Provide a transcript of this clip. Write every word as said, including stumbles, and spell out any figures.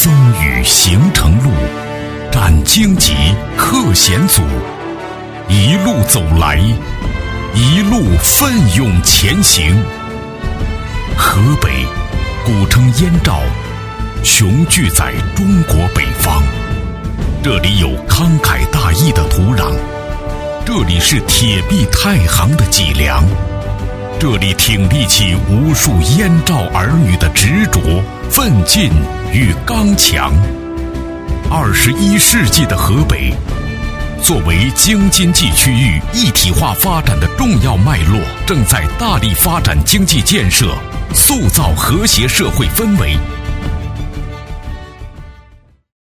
风雨行程路，斩荆棘克险阻，一路走来，一路奋勇前行。河北，古称燕赵，雄踞在中国北方。这里有慷慨大义的土壤，这里是铁壁太行的脊梁，这里挺立起无数燕赵儿女的执着、奋进与刚强。二十一世纪的河北，作为京津冀区域一体化发展的重要脉络，正在大力发展经济建设，塑造和谐社会氛围，